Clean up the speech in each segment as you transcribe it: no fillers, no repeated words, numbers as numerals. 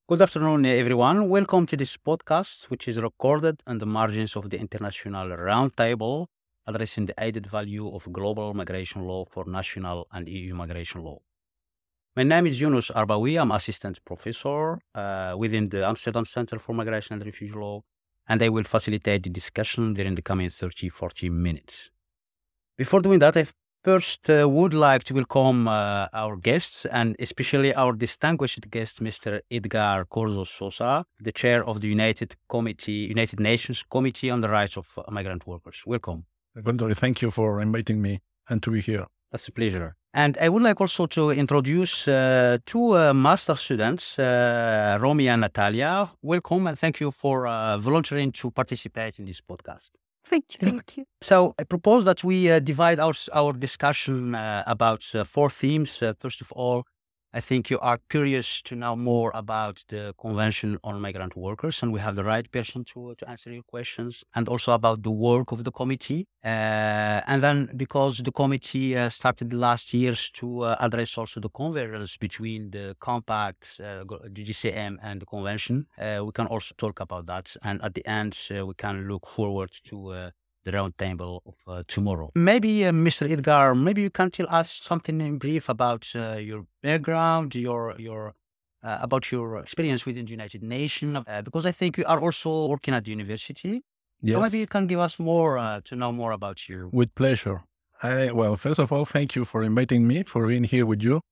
Good afternoon, everyone. Welcome to this podcast, which is recorded on the margins of the International Roundtable addressing the added value of global migration law for national and EU migration law. My name is Yunus Arbawi. I'm assistant professor within the Amsterdam Center for Migration and Refugee Law, and I will facilitate the discussion during the coming 30-40 minutes. Before doing that, I first would like to welcome our guests, and especially our distinguished guest, Mr. Edgar Corzo Sosa, the chair of the United Nations Committee on the Rights of Migrant Workers. Welcome. Gondori, thank you for inviting me and to be here. That's a pleasure. And I would like also to introduce two master students, Romy and Natalia. Welcome, and thank you for volunteering to participate in this podcast. Thank you. So I propose that we divide our discussion about four themes. First of all, I think you are curious to know more about the Convention on Migrant Workers, and we have the right person to answer your questions, and also about the work of the committee. And then because the committee started last years to address also the convergence between the compact, the GCM and the convention, we can also talk about that. And at the end, we can look forward to the roundtable of tomorrow. Maybe, Mr. Edgar, maybe you can tell us something in brief about your background, your about your experience within the United Nations, because I think you are also working at the university. Yes. So maybe you can give us more to know more about you. With pleasure. Well, first of all, thank you for inviting me, for being here with you.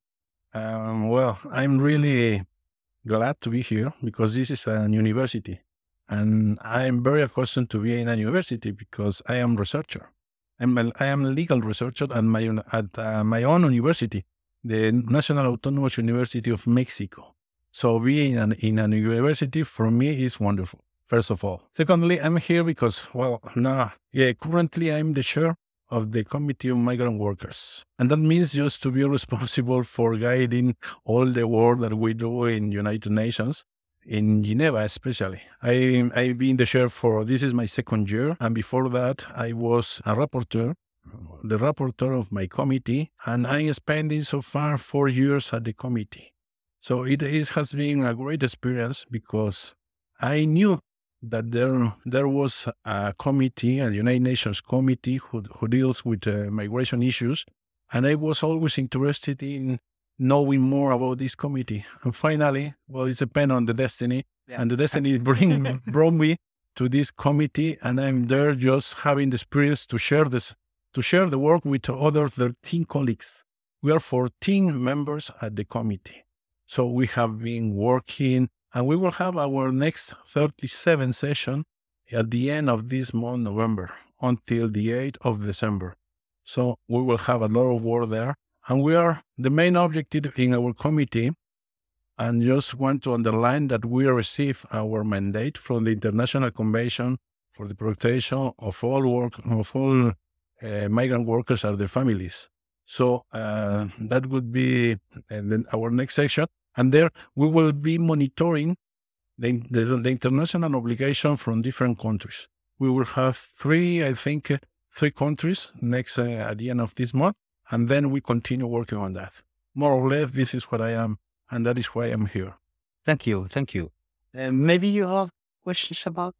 I'm really glad to be here because this is a university. And I'm very accustomed to be in a university because I am a researcher. I am a legal researcher at my own university, the National Autonomous University of Mexico. So being in a university for me is wonderful, first of all. Secondly, I'm here because, currently I'm the chair of the Committee on Migrant Workers. And that means just to be responsible for guiding all the work that we do in United Nations. In Geneva, especially. I've been the chair this is my second year. And before that, I was the rapporteur of my committee. And I'm spending so far 4 years at the committee. So it has been a great experience because I knew that there was a committee, a United Nations committee who deals with migration issues. And I was always interested in knowing more about this committee. And finally, it depends on the destiny. Yeah. And the destiny brought me to this committee, and I'm there just having the experience to share the work with other 13 colleagues. We are 14 members at the committee. So we have been working, and we will have our next 37 session at the end of this month, November, until the 8th of December. So we will have a lot of work there. And we are the main objective in our committee, and just want to underline that we receive our mandate from the International Convention for the Protection of all migrant workers and their families. So that would be our next section. And there we will be monitoring the international obligation from different countries. We will have three countries next at the end of this month. And then we continue working on that. More or less, this is what I am, and that is why I'm here. Thank you. Maybe you have questions about?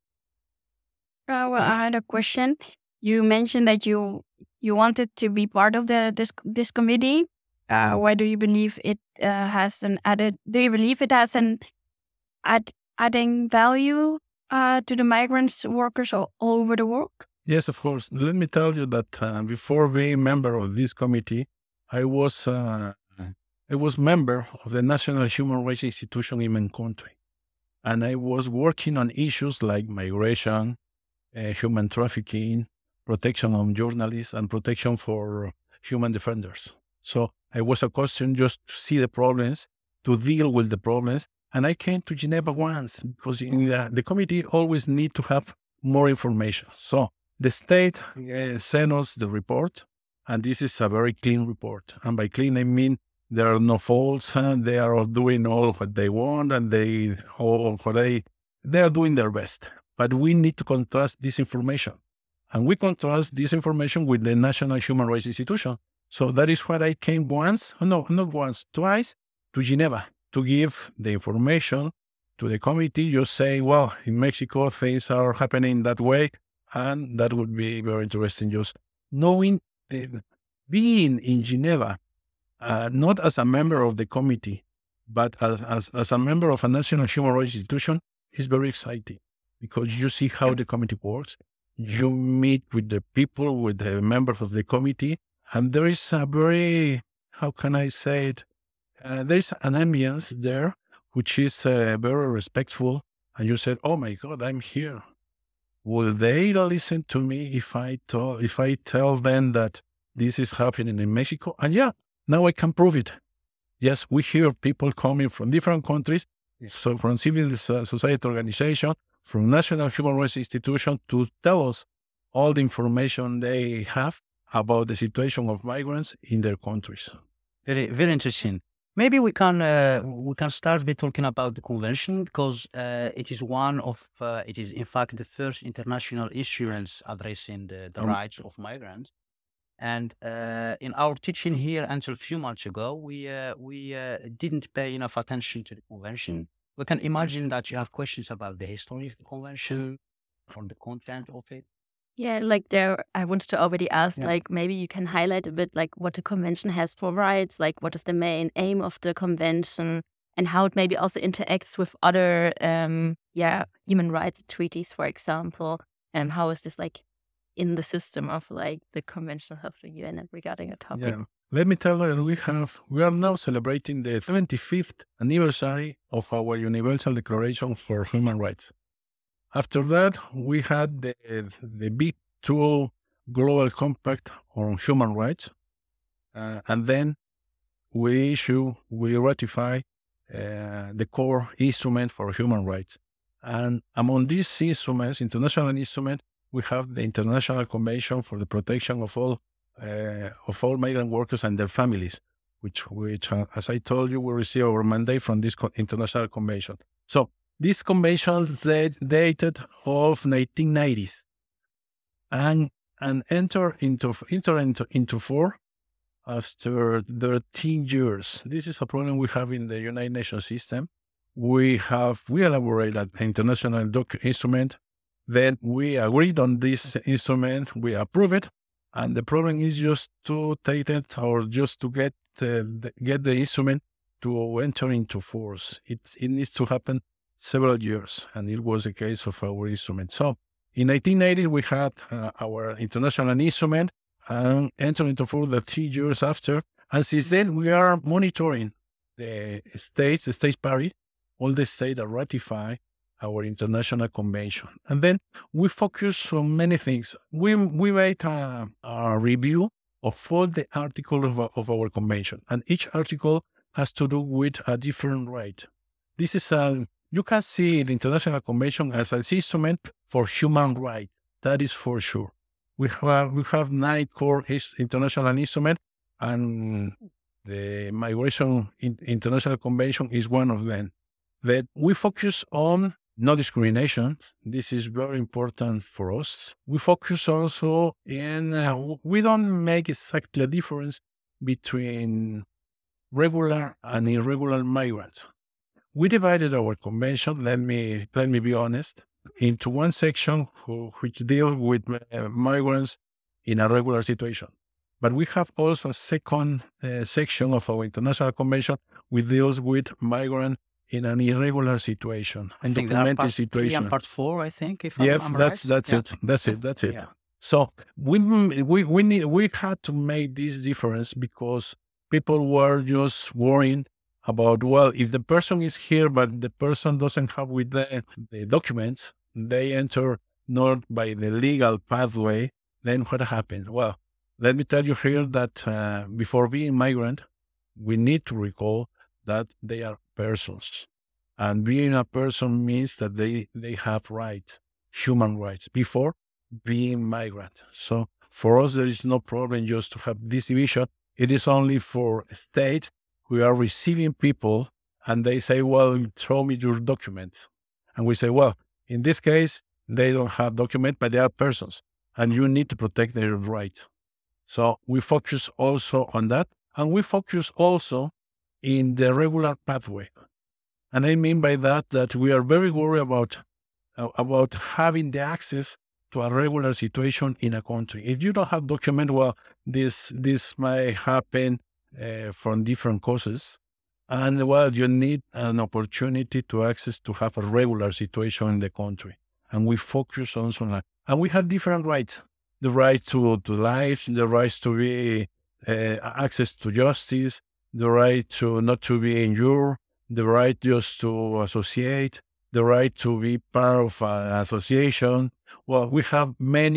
I had a question. You mentioned that you wanted to be part of this committee. Why do you believe it has an added? Do you believe it has an adding value to the migrants workers all over the world? Yes, of course. Let me tell you that before being a member of this committee, I was member of the National Human Rights Institution in my country. And I was working on issues like migration, human trafficking, protection of journalists, and protection for human defenders. So I was accustomed just to see the problems, to deal with the problems. And I came to Geneva once because in the committee always need to have more information. So the state sent us the report, and this is a very clean report. And by clean, I mean there are no faults, and they are all doing all what they want, and they are doing their best. But we need to contrast this information. And we contrast this information with the National Human Rights Institution. So that is why I came twice to Geneva to give the information to the committee. You say, well, in Mexico, things are happening that way. And that would be very interesting, just knowing, being in Geneva, not as a member of the committee, but as a member of a national human rights institution is very exciting because you see how the committee works. You meet with the people, with the members of the committee, and there is a very, how can I say it? There is an ambience there, which is very respectful. And you said, oh my God, I'm here. Will they listen to me if I tell them that this is happening in Mexico? And yeah, now I can prove it. Yes, we hear people coming from different countries, so from civil society organization, from national human rights institution to tell us all the information they have about the situation of migrants in their countries. Very, very interesting. Maybe we can start by talking about the convention because it is it is in fact the first international issuance addressing the rights of migrants. And in our teaching here until a few months ago, we didn't pay enough attention to the convention. We can imagine that you have questions about the history of the convention or the content of it. Yeah, like I wanted to already ask, like maybe you can highlight a bit like what the convention has for rights, like what is the main aim of the convention and how it maybe also interacts with other, human rights treaties, for example. And how is this like in the system of like the Convention of the UN regarding a topic? Yeah. Let me tell you, we are now celebrating the 75th anniversary of our Universal Declaration for Human Rights. After that, we had the big two Global Compact on Human Rights, and then we ratify the core instrument for human rights. And among these instruments, international instruments, we have the International Convention for the Protection of all migrant workers and their families, which as I told you, we receive our mandate from this international convention. So this convention dated of 1990s and enter into force after 13 years. This is a problem we have in the United Nations system. We elaborated an international instrument. Then we agreed on this instrument. We approved it. And the problem is just to take it or just to get the instrument to enter into force. It needs to happen several years, and it was the case of our instrument. So in 1980, we had our international instrument and entered into force 3 years after. And since then, we are monitoring the states party, all the states that ratify our international convention. And then we focus on many things. We made a review of all the articles of our convention, and each article has to do with a different right. This is you can see the International Convention as an instrument for human rights. That is for sure. We have 9 core international instruments, and the Migration International Convention is one of them. That we focus on no discrimination. This is very important for us. We focus also in, we don't make exactly a difference between regular and irregular migrants. We divided our convention, let me be honest, into one section which deals with migrants in a regular situation. But we have also a second section of our international convention which deals with migrants in an irregular situation, undocumented situation. Part 4, I think. If yes, I'm that's right. That's it. Yeah. So we had to make this difference because people were just worrying about, well, if the person is here, but the person doesn't have with the documents, they enter not by the legal pathway, then what happens? Well, let me tell you here that before being migrant, we need to recall that they are persons. And being a person means that they have rights, human rights, before being migrant. So for us, there is no problem just to have this division. It is only for states who are receiving people and they say, well, show me your documents. And we say, well, in this case, they don't have documents, but they are persons and you need to protect their rights. So we focus also on that. And we focus also in the regular pathway. And I mean by that we are very worried about having the access to a regular situation in a country. If you don't have document, well, this might happen from different causes. And well, you need an opportunity to access to have a regular situation in the country. And we focus also on that. And we have different rights. The right to life, the right to be access to justice, the right to not to be injured, the right just to associate, the right to be part of an association. Well, we have many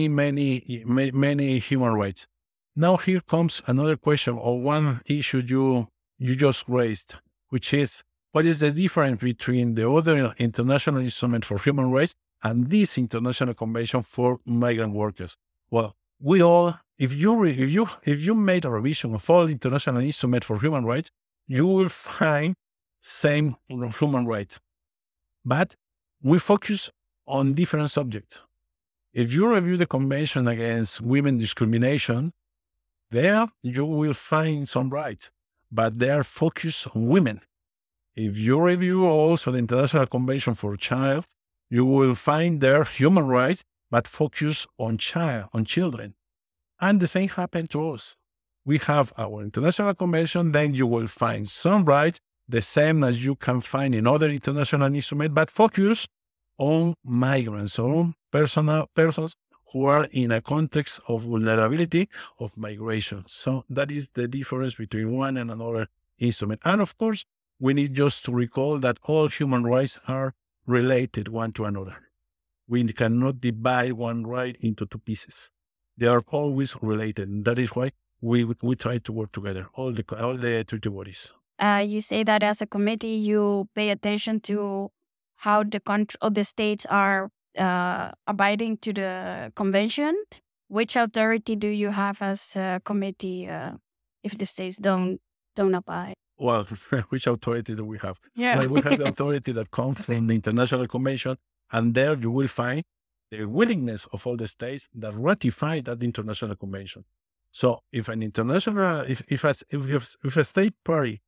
human rights. Now here comes another question, or one issue you just raised, which is, what is the difference between the other international instrument for human rights and this international convention for migrant workers? Well, we all, if you made a revision of all international instruments for human rights, you will find same human rights, but we focus on different subjects. If you review the Convention Against Women Discrimination, there you will find some rights, but they are focused on women. If you review also the International Convention for Child, you will find their human rights, but focus on children. And the same happened to us. We have our International Convention, then you will find some rights, the same as you can find in other international instruments, but focus on migrants, on persons who are in a context of vulnerability of migration. So that is the difference between one and another instrument. And of course, we need just to recall that all human rights are related one to another. We cannot divide one right into two pieces. They are always related. And that is why we try to work together, all the treaty bodies. You say that as a committee, you pay attention to how the country or the states are abiding to the convention. Which authority do you have as a committee if the states don't abide? Well, which authority do we have? Yeah. Well, we have the authority that comes from the International Convention, and there you will find the willingness of all the states that ratify that international convention. So if an international, if a state party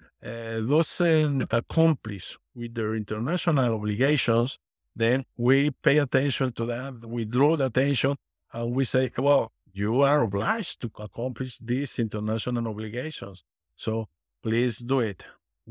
doesn't accomplish with their international obligations, then we pay attention to that, we draw the attention, and we say, well, you are obliged to accomplish these international obligations. So please do it.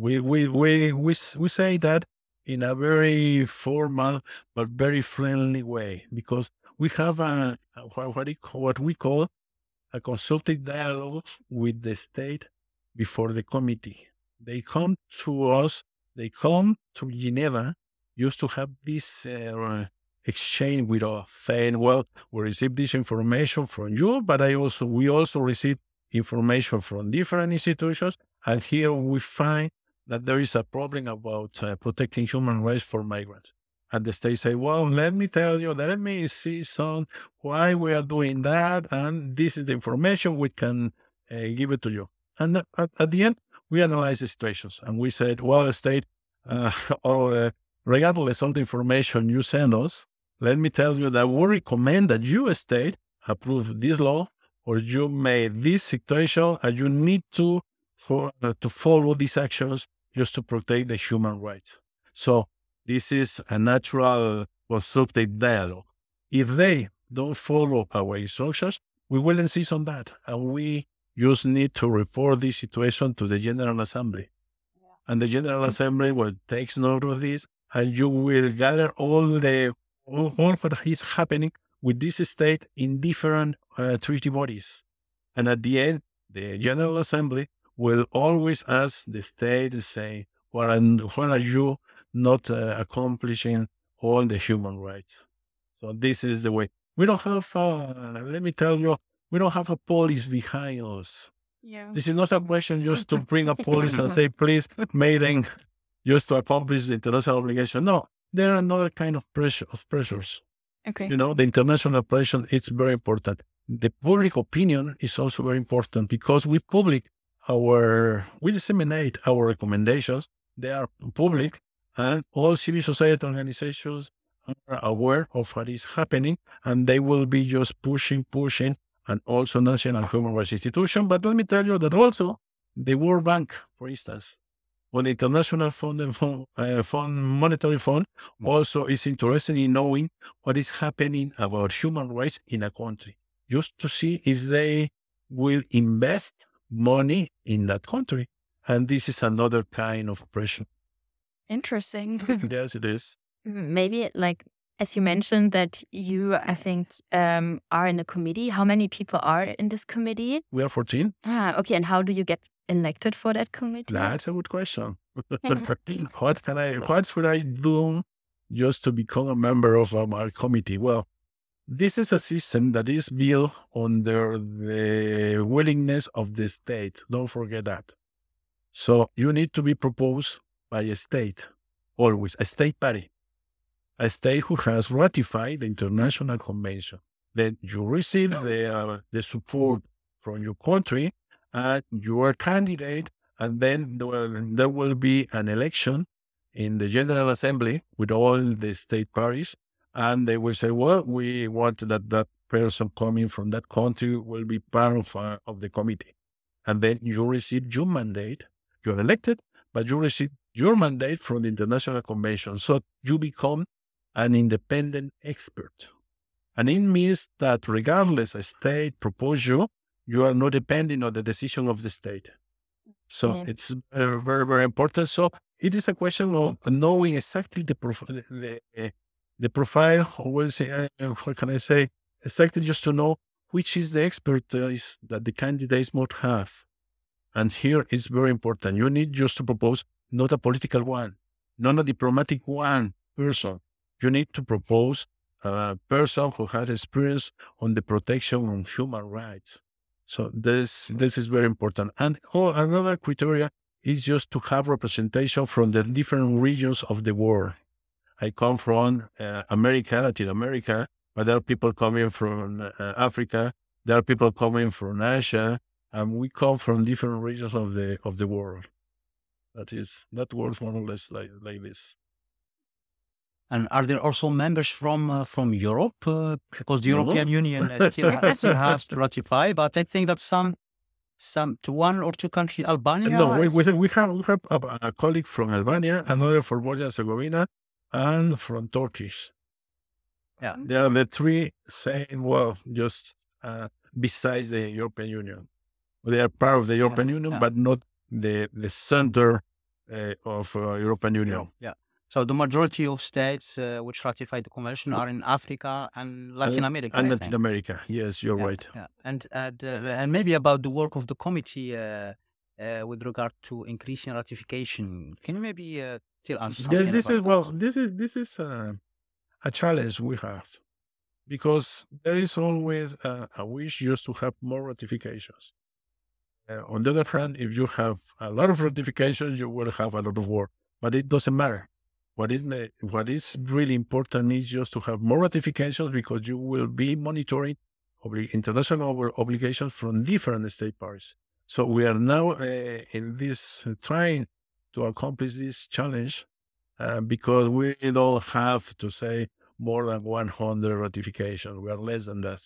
We say that in a very formal but very friendly way, because we have what we call a consultative dialogue with the state before the committee. They come to us, they come to Geneva just to have this exchange with us, saying, well, we received this information from you, but we also received information from different institutions, and here we find that there is a problem about protecting human rights for migrants. And the state say, well, let me tell you, let me see why we are doing that, and this is the information we can give it to you. And at the end, we analyze the situations, and we said, well, state, regardless of the information you send us, let me tell you that we recommend that you, state, approve this law, or you made this situation, and you need to follow these actions just to protect the human rights. So this is a natural constructive dialogue. If they don't follow our instructions, we will insist on that, and we just need to report this situation to the General Assembly. Yeah. And the General Assembly takes note of this, and you will gather all what is happening with this state in different treaty bodies. And at the end, the General Assembly will always ask the state to say, what are you not accomplishing all the human rights? So this is the way. We don't have, let me tell you, we don't have a police behind us. Yeah. This is not a question just to bring a police and say, please, maiden, just to accomplish the international obligation. No, there are another kind of pressures. Okay. You know, the international pressure, it's very important. The public opinion is also very important, because we disseminate our recommendations. They are public, and all civil society organizations are aware of what is happening, and they will be just pushing, and also national human rights institution. But let me tell you that also the World Bank, for instance, on the International Monetary Fund also is interested in knowing what is happening about human rights in a country, just to see if they will invest money in that country. And this is another kind of pressure. Interesting. Yes, it is. Maybe like, as you mentioned that you, I think, are in a committee. How many people are in this committee? We are 14. Okay. And how do you get elected for that committee? That's a good question. What should I do just to become a member of our committee? Well, this is a system that is built under the willingness of the state. Don't forget that. So you need to be proposed by a state, always a state party, a state who has ratified the international convention. Then you receive the support from your country, and you are a candidate, and then there will be an election in the General Assembly with all the state parties, and they will say, well, we want that person coming from that country will be part of the committee. And then you receive your mandate. You're elected, but you receive your mandate from the International Convention. So you become an independent expert. And it means that regardless a state proposes you are not depending on the decision of the state. So it's very, very important. So it is a question of knowing exactly the profile, or what can I say, exactly just to know which is the expertise that the candidates might have. And here it's very important. You need just to propose not a political one, not a diplomatic one person. You need to propose a person who has experience on the protection of human rights. So this is very important. And another criteria is just to have representation from the different regions of the world. I come from America, Latin America, but there are people coming from Africa. There are people coming from Asia, and we come from different regions of the world. That works more or less like this. And are there also members from Europe? Because the European Union still has to ratify, but I think that some to one or two countries, Albania. No, we have a colleague from Albania, another from Bosnia and Herzegovina, and from Turkish. Yeah, they are the three saying, well, just besides the European Union, they are part of the European Union, but not the center of European Union. Yeah. So the majority of states which ratified the convention are in Africa and Latin America. And Latin America, yes, you're right. Yeah. And maybe about the work of the committee with regard to increasing ratification. Can you maybe tell us something? Yes, this is a challenge we have, because there is always a wish just to have more ratifications. On the other hand, if you have a lot of ratifications, you will have a lot of work, but it doesn't matter. What is really important is just to have more ratifications, because you will be monitoring international obligations from different state parties. So we are now in this trying to accomplish this challenge because we don't have to say more than 100 ratifications. We are less than that,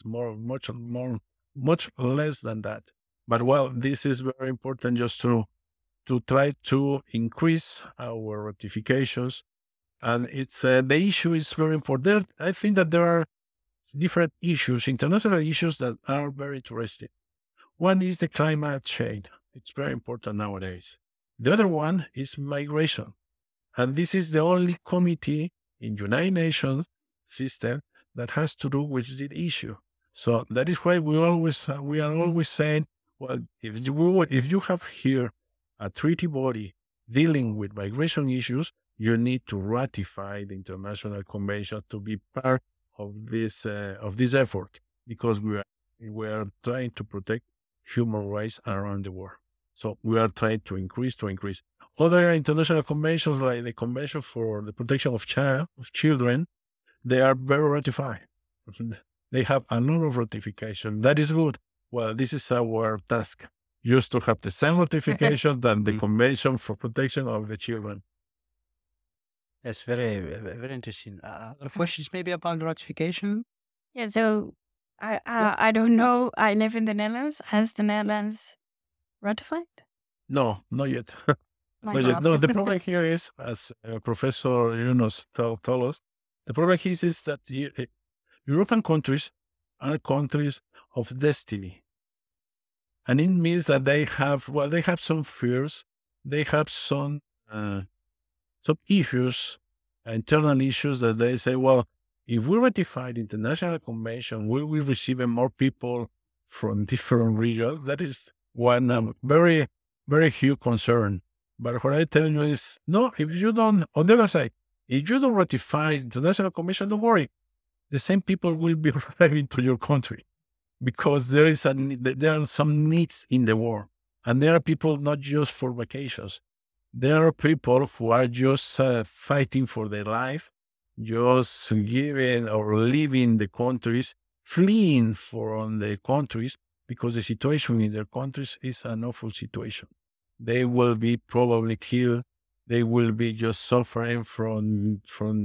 much less than that. But well, this is very important just to try to increase our ratifications. And it's the issue is very important. I think that there are different issues, international issues, that are very interesting. One is the climate change. It's very important nowadays. The other one is migration. And this is the only committee in United Nations system that has to do with this issue. So that is why we are always saying, well, if you have here a treaty body dealing with migration issues, you need to ratify the international convention to be part of this effort, because we are trying to protect human rights around the world. So we are trying to increase. Other international conventions, like the Convention for the Protection of Children, they are very ratified. They have a lot of ratification. That is good. Well, this is our task, just to have the same ratification than the Convention for Protection of the Children. That's very, very interesting. Other questions maybe about ratification? Yeah, so I don't know. I live in the Netherlands. Has the Netherlands ratified? No, not yet. My But God. no, the problem here is, as Professor Yunus told us, the problem here is that European countries are countries of destiny. And it means that they have some fears, they have some issues, internal issues that they say, well, if we ratify the international convention, we will receive more people from different regions. That is one very, very huge concern. But what I tell you is, no, if you don't, on the other side, if you don't ratify the international convention, don't worry. The same people will be arriving to your country because there are some needs in the world. And there are people not just for vacations. There are people who are just fighting for their life, just giving or leaving the countries, fleeing from the countries because the situation in their countries is an awful situation. They will be probably killed. They will be just suffering from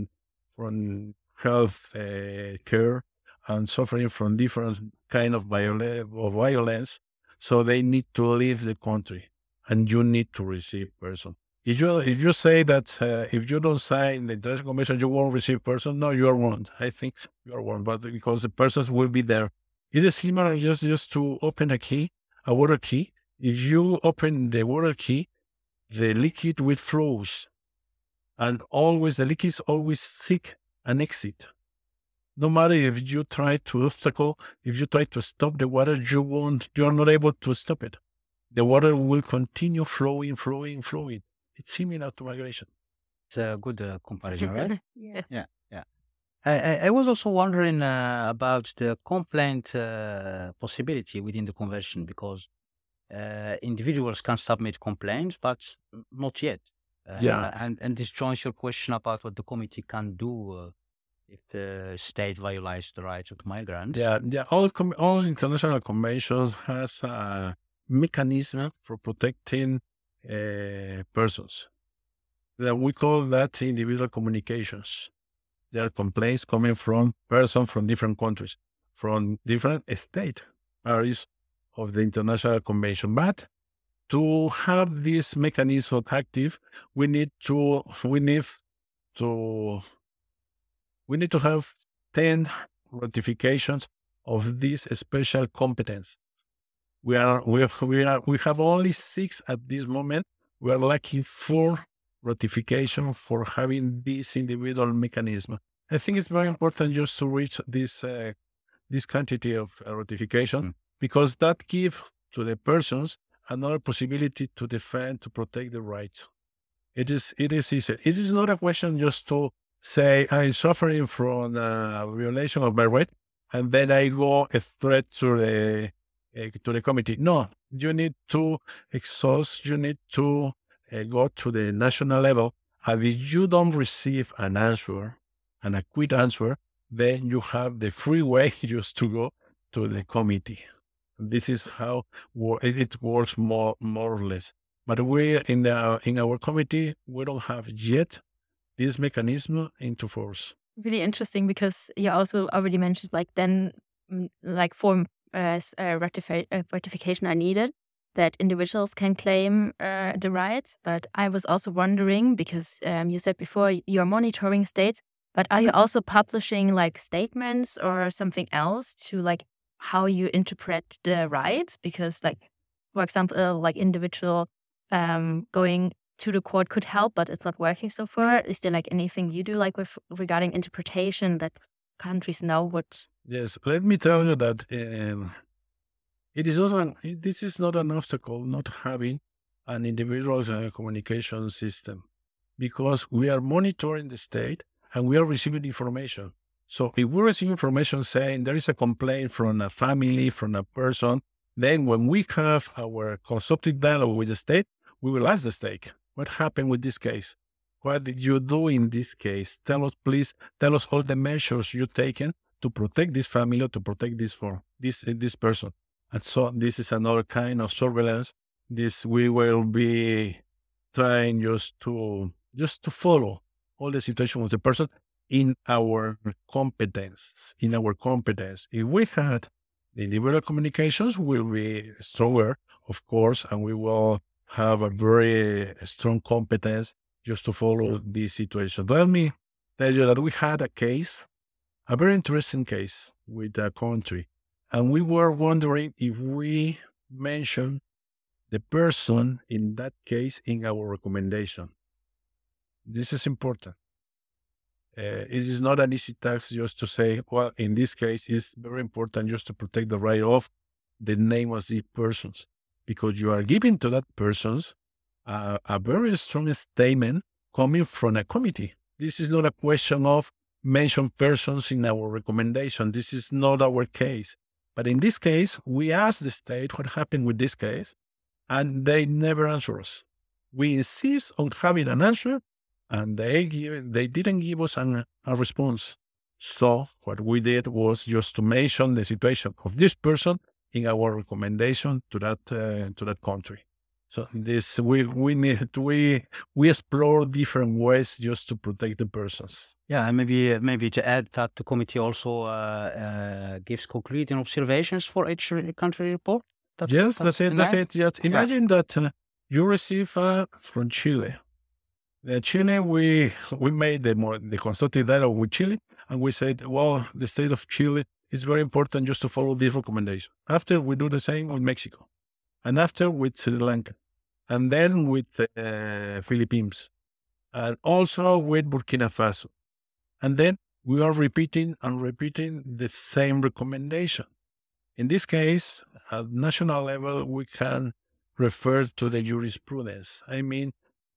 health care and suffering from different kind of violence. So they need to leave the country, and you need to receive person. If you say that if you don't sign the international convention, you won't receive person, no, you are wrong. I think you are wrong, but because the persons will be there. It is similar just to open a water key. If you open the water key, the liquid will flows, and always the liquid is always seek an exit. No matter if you try to obstacle, if you try to stop the water, you are not able to stop it. The water will continue flowing. It's similar to migration. It's a good comparison, right? Yeah. Yeah. I was also wondering about the complaint possibility within the convention, because individuals can submit complaints, but not yet. And this joins your question about what the committee can do if the state violates the rights of migrants. Yeah. All international conventions has a mechanism for protecting persons. That we call that individual communications. There are complaints coming from persons from different countries, from different state areas of the international convention. But to have this mechanism active, we need to have 10 ratifications of this special competence. We have only 6 at this moment. We are lacking 4 ratification for having this individual mechanism. I think it's very important just to reach this quantity of ratification, because that gives to the persons another possibility to defend, to protect the rights. It is easy. It is not a question just to say I'm suffering from a violation of my right, and then I go a threat to the committee. No, you need to exhaust. You need to go to the national level, and if you don't receive an answer, a quick answer, then you have the free way just to go to the committee. This is how it works more or less. But we in our committee, we don't have yet this mechanism into force. Really interesting, because you also already mentioned form ratification are needed, that individuals can claim the rights. But I was also wondering, because you said before you're monitoring states, but are you also publishing statements or something else to how you interpret the rights? Because for example, individual going to the court could help, but it's not working so far. Is there anything you do with regarding interpretation that countries know what? Yes, let me tell you that this is not an obstacle not having an individual communication system, because we are monitoring the state and we are receiving information. So if we receive information saying there is a complaint from a family, from a person, then when we have our constructive dialogue with the state, we will ask the state, what happened with this case? What did you do in this case? Please tell us all the measures you've taken to protect this family, or to protect this person. And so this is another kind of surveillance. This we will be trying just to follow all the situation with the person in our competence. If we had the individual communications, we'll be stronger, of course, and we will have a very strong competence just to follow this situation. Let me tell you that we had a case, a very interesting case with a country, and we were wondering if we mention the person in that case in our recommendation. This is important. It is not an easy task just to say, well, in this case, it's very important just to protect the right of the name of these persons, because you are giving to that persons a very strong statement coming from a committee. This is not a question of mention persons in our recommendation. This is not our case. But in this case, we asked the state what happened with this case, and they never answer us. We insist on having an answer, and they didn't give us a response. So what we did was just to mention the situation of this person in our recommendation to that country. So this we explore different ways just to protect the persons. Yeah, and maybe to add that the committee also gives concrete observations for each country report. Yes, that's it. Yes. Imagine that you receive from Chile. Chile, we made the constructive dialogue with Chile, and we said, well, the state of Chile is very important just to follow this recommendation. After, we do the same with Mexico, and after with Sri Lanka, and then with Philippines, and also with Burkina Faso. And then we are repeating the same recommendation. In this case, at national level, we can refer to the jurisprudence. I mean,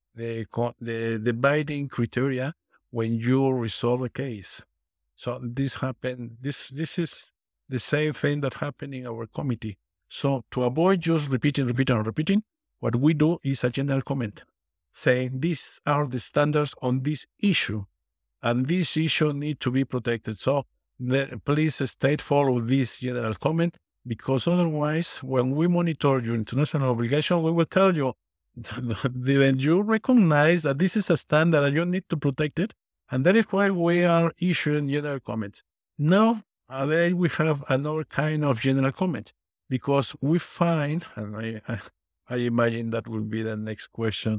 the binding criteria when you resolve a case. So this happened. This is the same thing that happened in our committee. So to avoid just repeating, what we do is a general comment saying these are the standards on this issue, and this issue need to be protected. So please state follow this general comment, because otherwise, when we monitor your international obligation, we will tell you, didn't you recognize that this is a standard and you need to protect it? And that is why we are issuing general comments. Now, then we have another kind of general comment, because we find, and I imagine that will be the next question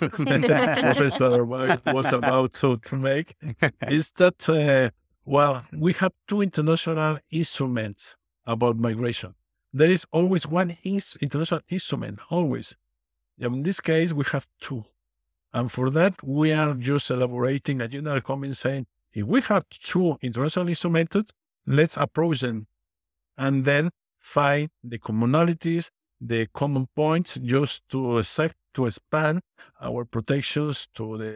Professor was about to make, is that, we have two international instruments about migration. There is always one international instrument, always. In this case, we have two. And for that, we are just elaborating a general comment saying, if we have two international instruments, let's approach them and then find the commonalities, the common points, just to expand our protections to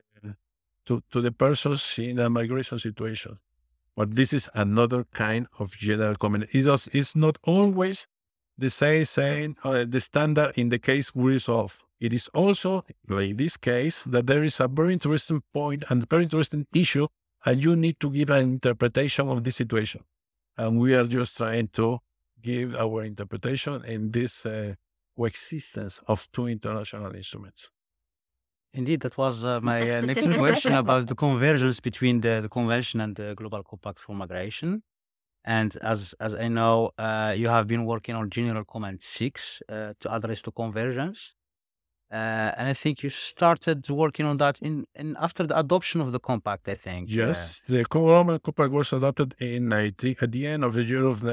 the persons in a migration situation. But this is another kind of general comment. It's not always the same saying the standard in the case we resolve. It is also, like this case, that there is a very interesting point and very interesting issue, and you need to give an interpretation of this situation. And we are just trying to give our interpretation in this coexistence of two international instruments. Indeed, that was my next question about the convergence between the Convention and the Global Compact for Migration. And as I know, you have been working on General Comment 6 to address the convergence. And I think you started working on that in after the adoption of the compact, I think. Yes, the Global Compact was adopted at the end of the year of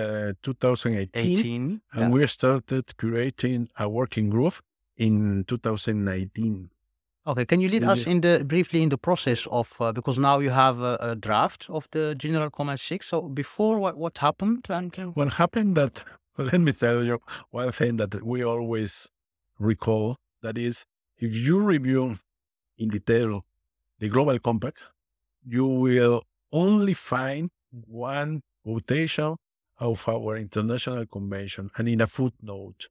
2018. And we started creating a working group in 2019. Okay, can you lead us briefly in the process of, because now you have a draft of the General Comment 6. So before, what happened? What happened that, let me tell you one thing that we always recall. That is, if you review in detail the Global Compact, you will only find one quotation of our international convention, and in a footnote.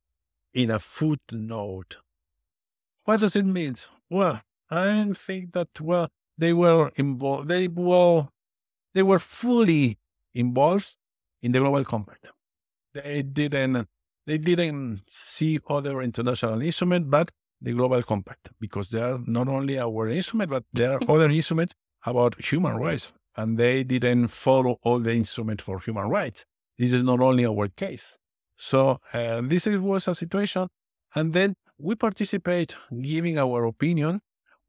What does it mean? Well, I think that, they were involved. They were fully involved in the Global Compact. They didn't see other international instruments, but the Global Compact, because they are not only our instrument, but there are other instruments about human rights, and they didn't follow all the instruments for human rights. This is not only our case. So this was a situation, and then we participate giving our opinion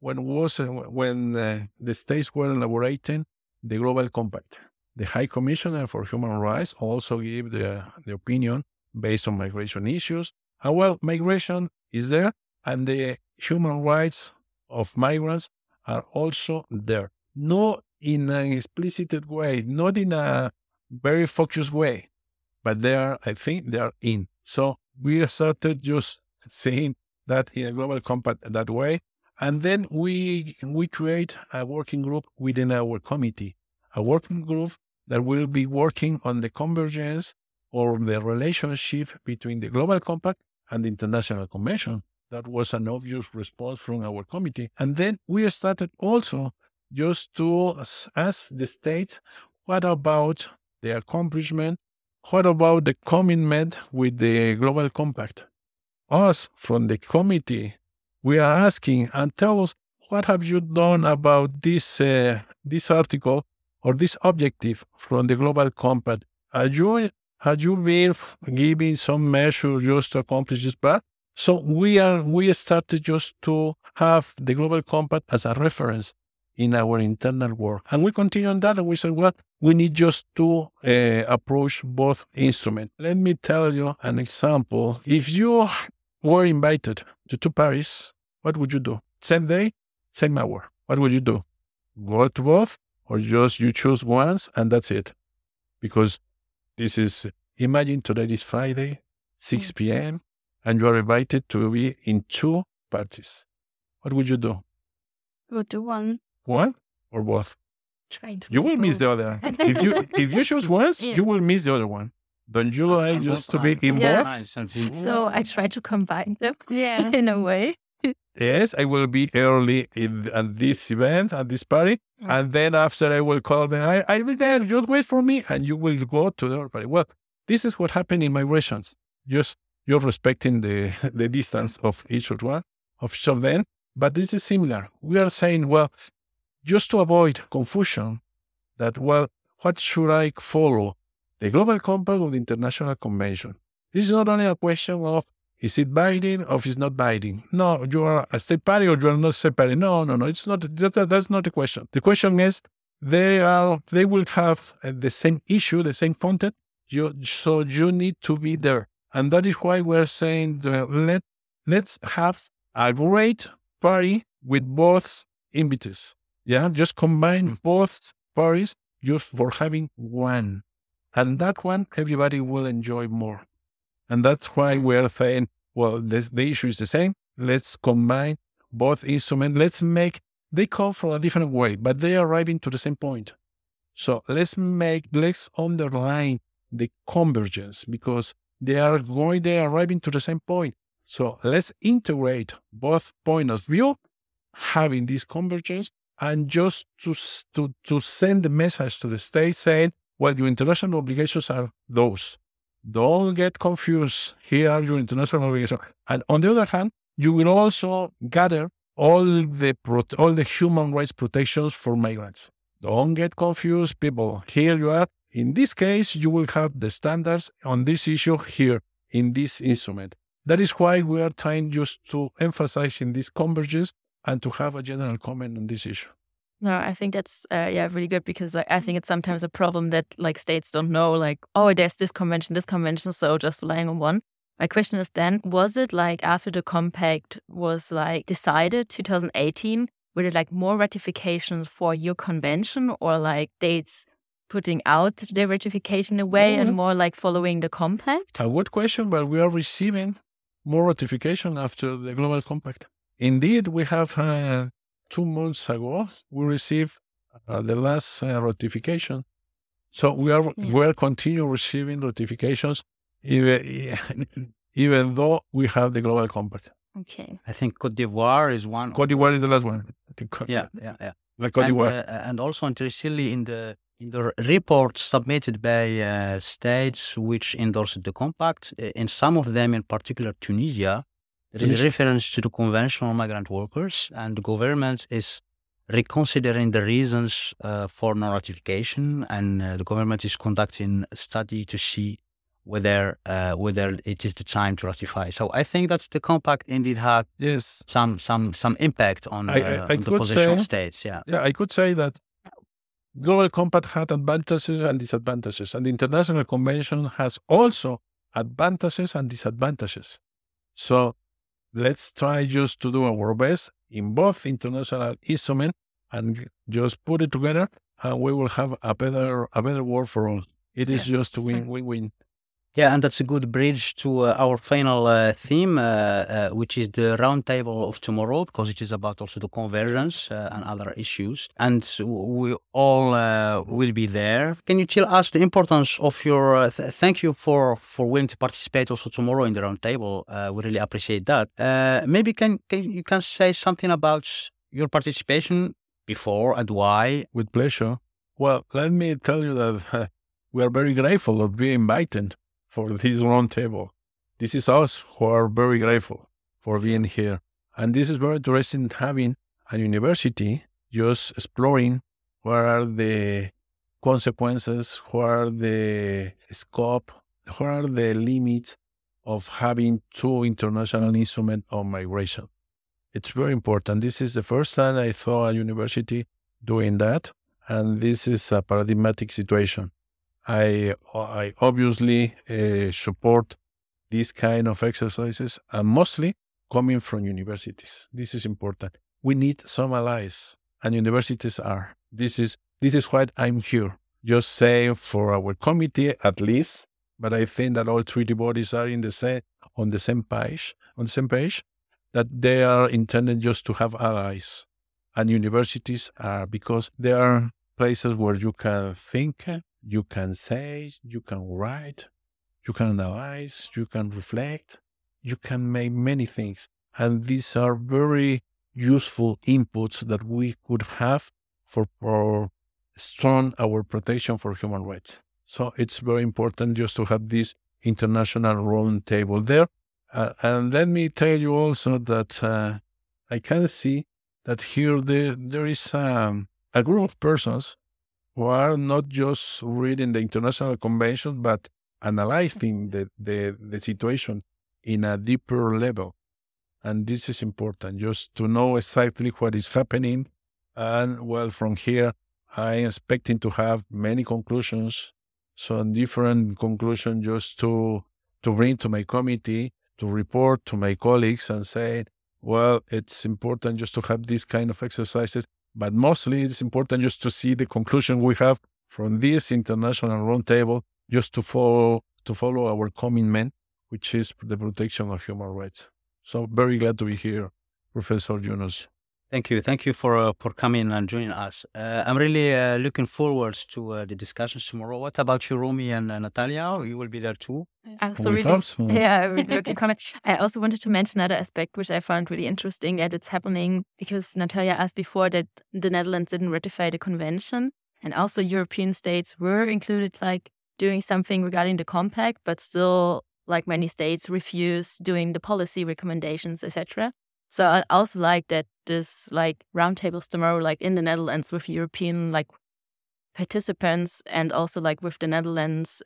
when the states were elaborating the Global Compact. The High Commissioner for Human Rights also gave the opinion based on migration issues. And well, migration is there, and the human rights of migrants are also there. Not in an explicit way, not in a very focused way, but I think they are in. So we started just saying that in a Global Compact that way. And then we create a working group within our committee, a working group that will be working on the convergence or the relationship between the Global Compact and the International Convention. That was an obvious response from our committee. And then we started also just to ask the states, what about the accomplishment? What about the commitment with the Global Compact? Us, from the committee, we are asking, and tell us, what have you done about this article or this objective from the Global Compact? Had you been giving some measures just to accomplish this part? So we started just to have the Global Compact as a reference in our internal work. And we continue on that, and we said, well, we need just to approach both instruments. Let me tell you an example. If you were invited to Paris, what would you do? Same day, same hour. What would you do? Go to both, or just you choose once and that's it? Because imagine today is Friday, 6 p.m., and you are invited to be in two parties. What would you do? Go to one. One or both? Try to You will miss the other. If you choose once, you will miss the other one. Don't you like just to be in both? So I try to combine them Yeah. in a way. Yes, I will be early at this event, at this party, and then after I will call them, I'll be there, just wait for me, and you will go to the other party. Well, this is what happened in migrations. Just you're respecting the distance of each of them, but this is similar. We are saying, well, just to avoid confusion, that, well, what should I follow? The Global Compact or the International Convention? This is not only a question of, is it binding or is it not binding? No, you are a state party or you are not state party. No, it's not. That's not the question. The question is, they will have the same issue, the same content. So you need to be there. And that is why we're saying, let's have a great party with both invitees. Yeah, just combine both parties just for having one. And that one, everybody will enjoy more. And that's why we're saying, well, the issue is the same. Let's combine both instruments. They come from a different way, but they are arriving to the same point. So let's underline the convergence, because they are arriving to the same point. So let's integrate both points of view, having this convergence, and just to send the message to the state saying, well, your international obligations are those. Don't get confused. Here are your international obligations. And on the other hand, you will also gather all the human rights protections for migrants. Don't get confused, people. Here you are. In this case, you will have the standards on this issue here in this instrument. That is why we are trying just to emphasize in this convergence and to have a general comment on this issue. No, I think that's really good, because I think it's sometimes a problem that states don't know, oh, there's this convention, so just relying on one. My question is then, was it after the compact was decided 2018, were there more ratifications for your convention, or states putting out their ratification away and more following the compact? A good question, but we are receiving more ratification after the Global Compact. Indeed, we have 2 months ago, we received the last ratification. So we are continue receiving ratifications even though we have the Global Compact. Okay. I think Côte d'Ivoire is one. Côte d'Ivoire is the last one. Yeah. Like Côte d'Ivoire. And also interestingly, in the report submitted by states which endorsed the compact, in some of them, in particular Tunisia, there is a reference to the Convention on Migrant Workers, and the government is reconsidering the reasons for non-ratification, and the government is conducting a study to see whether it is the time to ratify. So I think that the compact indeed had Yes, some impact on, I on the could position of say, states. Yeah. yeah, I could say that Global Compact had advantages and disadvantages, and the International Convention has also advantages and disadvantages. So let's try just to do our best in both international instruments and just put it together, and we will have a better world for all. It is just to win. Yeah, and that's a good bridge to our final theme, which is the roundtable of tomorrow, because it is about also the convergence and other issues. And we all will be there. Can you tell us the importance of your? Thank you for willing to participate also tomorrow in the roundtable. We really appreciate that. Maybe you can say something about your participation before and why? With pleasure. Well, let me tell you that we are very grateful of being invited for this roundtable. This is us who are very grateful for being here. And this is very interesting, having a university just exploring what are the consequences, what are the scope, what are the limits of having two international instruments on migration. It's very important. This is the first time I saw a university doing that, and this is a paradigmatic situation. I obviously support these kind of exercises, and mostly coming from universities. This is important. We need some allies, and universities are. This is why I'm here. Just say for our committee at least, but I think that all treaty bodies are on the same page, that they are intended just to have allies, and universities are, because they are places where you can think, you can say, you can write, you can analyze, you can reflect, you can make many things. And these are very useful inputs that we could have for strong our protection for human rights. So it's very important just to have this international round table there. And let me tell you also that I can see that here there is a group of persons who are not just reading the international convention, but analyzing the situation in a deeper level. And this is important, just to know exactly what is happening. And well, from here, I'm expecting to have many conclusions, some different conclusions just to bring to my committee, to report to my colleagues and say, well, it's important just to have these kind of exercises. But mostly it's important just to see the conclusion we have from this international roundtable, just to follow our commitment, which is the protection of human rights. So very glad to be here, Professor Yunus. Thank you for coming and joining us. I'm really looking forward to the discussions tomorrow. What about you, Romy and Natalia? You will be there too. I really looking comment. I also wanted to mention another aspect which I found really interesting, that it's happening because Natalia asked before that the Netherlands didn't ratify the convention, and also European states were included, like doing something regarding the compact, but still, like many states, refuse doing the policy recommendations, etc. So I also like that this like roundtables tomorrow, like in the Netherlands with European like participants, and also like with the Netherlands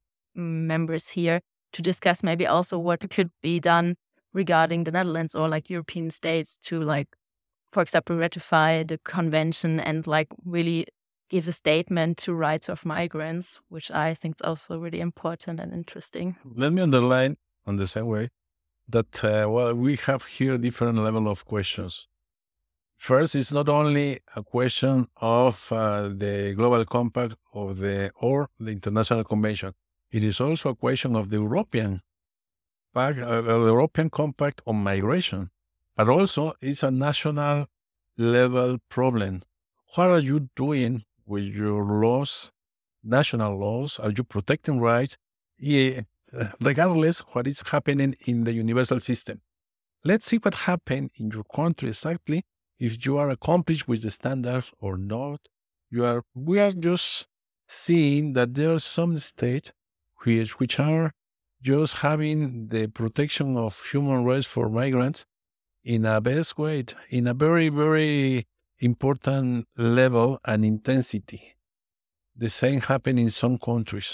members here, to discuss maybe also what could be done regarding the Netherlands or like European states to, like, for example, ratify the convention and like really give a statement to rights of migrants, which I think is also really important and interesting. Let me underline on the same way that, we have here different level of questions. First, it's not only a question of the Global Compact or the International Convention. It is also a question of the European Compact on migration, but also it's a national level problem. What are you doing with your laws, national laws? Are you protecting rights? Yeah, regardless what is happening in the universal system. Let's see what happened in your country exactly, if you are accomplished with the standards or not. We are just seeing that there are some states which are just having the protection of human rights for migrants in a best way, in a very, very important level and intensity. The same happened in some countries.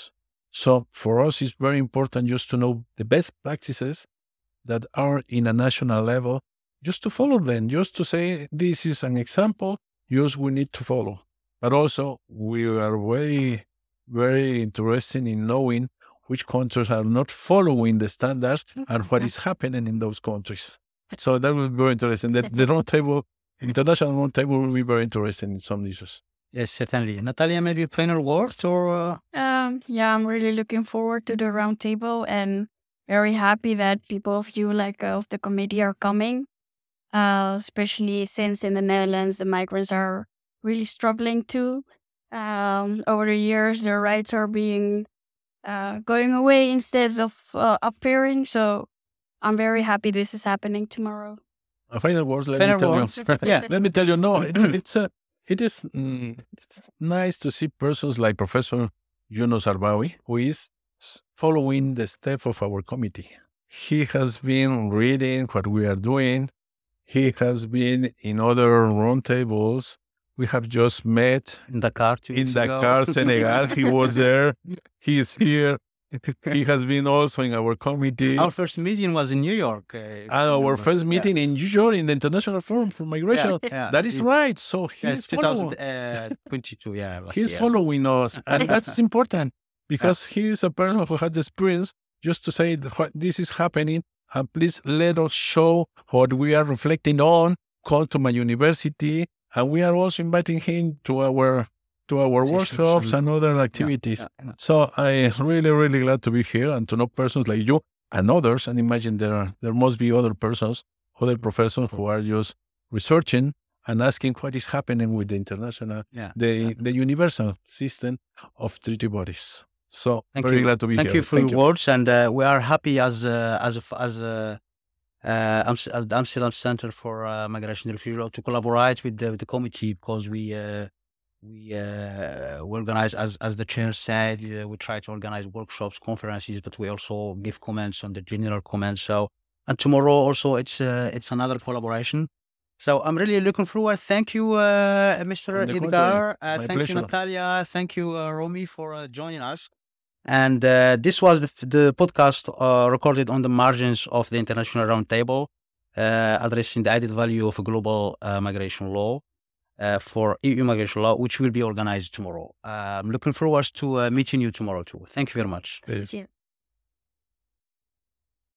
So for us, it's very important just to know the best practices that are in a national level, just to follow them, just to say, this is an example, just we need to follow. But also, we are very, very interested in knowing which countries are not following the standards and what is happening in those countries. So that will be very interesting. The roundtable, international roundtable, will be very interesting in some issues. Yes, certainly. Natalia, maybe a final word or? Yeah, I'm really looking forward to the roundtable and very happy that people of you, of the committee, are coming. Especially since in the Netherlands, the migrants are really struggling too. Over the years, their rights are being going away instead of appearing. So I'm very happy this is happening tomorrow. Final words. Let me tell you. No, it's nice to see persons like Professor Yunus Arbawi, who is following the steps of our committee. He has been reading what we are doing. He has been in other roundtables. We have just met in Dakar, Senegal. He was there. He is here. He has been also in our committee. Our first meeting was in New York. Our first meeting in New York in the International Forum for Migration. That is right. So he's 2022. He's following us, and that's important because he is a person who has the experience just to say that this is happening, and please let us show what we are reflecting on. Come to my university, and we are also inviting him to our workshops and other activities. So I'm really, really glad to be here and to know persons like you and others. And imagine there must be other persons, other professors who are just researching and asking what is happening with the international, the universal system of treaty bodies. So very glad to be here. Thank you for your words, and we are happy as Amsterdam Center for Migration and Refugee to collaborate with the committee, because we organize, as the chair said, we try to organize workshops, conferences, but we also give comments on the general comments. So, and tomorrow also it's another collaboration. So I'm really looking forward. Thank you, Mr. Edgar. Thank you, Natalia. Thank you, Romy, for joining us. And this was the podcast recorded on the margins of the International Roundtable, addressing the added value of a global migration law. For EU migration law, which will be organized tomorrow. I'm looking forward to meeting you tomorrow too. Thank you very much. Thank you.